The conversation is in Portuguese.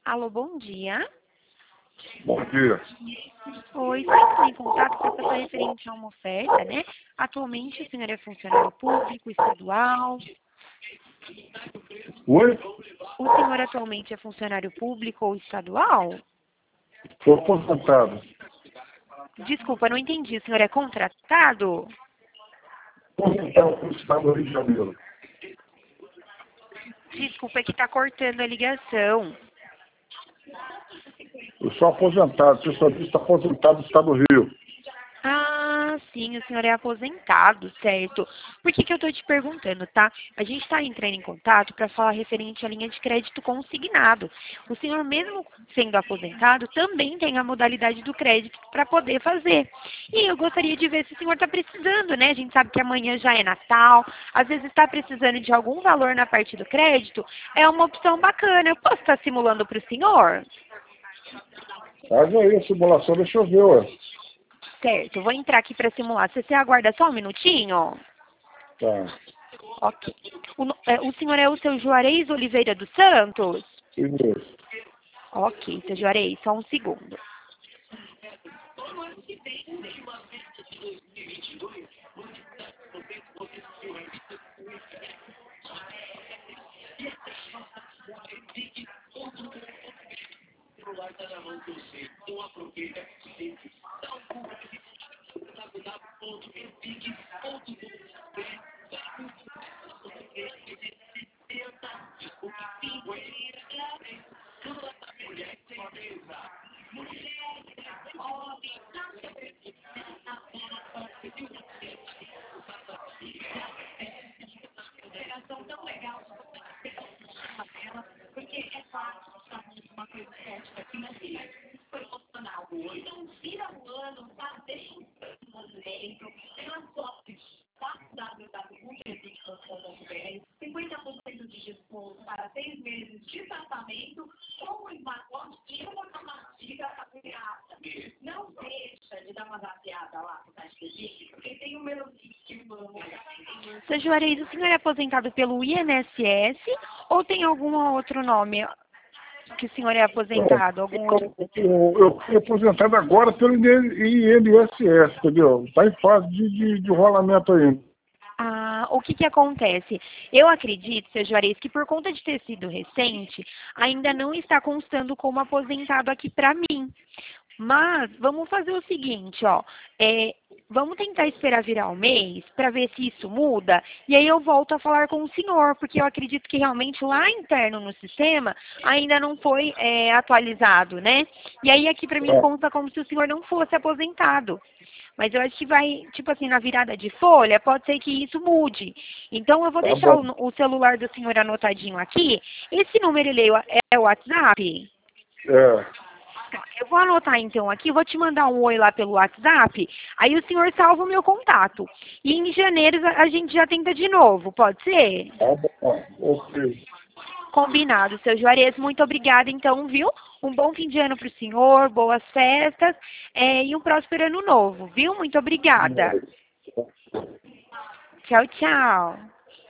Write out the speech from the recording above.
Alô, bom dia. Bom dia. Oi, estou em contato para passar referente a uma oferta, né? Atualmente o senhor é funcionário público, estadual. Oi? O senhor atualmente é funcionário público ou estadual? Estou aposentado. Desculpa, não entendi. O senhor é contratado? Aposentado no estado do Rio de Janeiro. Desculpa, é que está cortando a ligação. Eu sou aposentado, pessoalista aposentado do estado do Rio. Ah, sim, o senhor é aposentado, certo? Por que eu estou te perguntando, tá? A gente está entrando em contato para falar referente à linha de crédito consignado. O senhor, mesmo sendo aposentado, também tem a modalidade do crédito para poder fazer. E eu gostaria de ver se o senhor está precisando, né? A gente sabe que amanhã já é Natal, às vezes está precisando de algum valor na parte do crédito. É uma opção bacana. Eu posso estar simulando para o senhor? Faz aí a simulação, deixa eu ver, ué. Certo, eu vou entrar aqui para simular. Você aguarda só um minutinho? Tá. Ok. O senhor é o seu Juarez Oliveira dos Santos? Isso. Ok, seu Juarez, só um segundo. Seu Juarez, o senhor é aposentado pelo INSS ou tem algum outro nome que o senhor é aposentado? Algum outro? Eu fui aposentado agora pelo INSS, entendeu? Está em fase de rolamento ainda. Ah, o que acontece? Eu acredito, seu Juarez, que por conta de ter sido recente, ainda não está constando como aposentado aqui para mim. Mas vamos fazer o seguinte, ó. Vamos tentar esperar virar o mês para ver se isso muda. E aí eu volto a falar com o senhor, porque eu acredito que realmente lá interno no sistema ainda não foi atualizado, né? E aí aqui para mim conta como se o senhor não fosse aposentado. Mas eu acho que vai, tipo assim, na virada de folha, pode ser que isso mude. Então, eu vou Tá deixar bom. o celular do senhor anotadinho aqui. Esse número, ele é o WhatsApp? É. Tá, eu vou anotar então aqui, vou te mandar um oi lá pelo WhatsApp, aí o senhor salva o meu contato. E em janeiro a gente já tenta de novo, pode ser? Tá bom. Ok. Combinado, seu Juarez, muito obrigada então, viu? Um bom fim de ano para o senhor, boas festas e um próspero ano novo, viu? Muito obrigada. Tchau, tchau.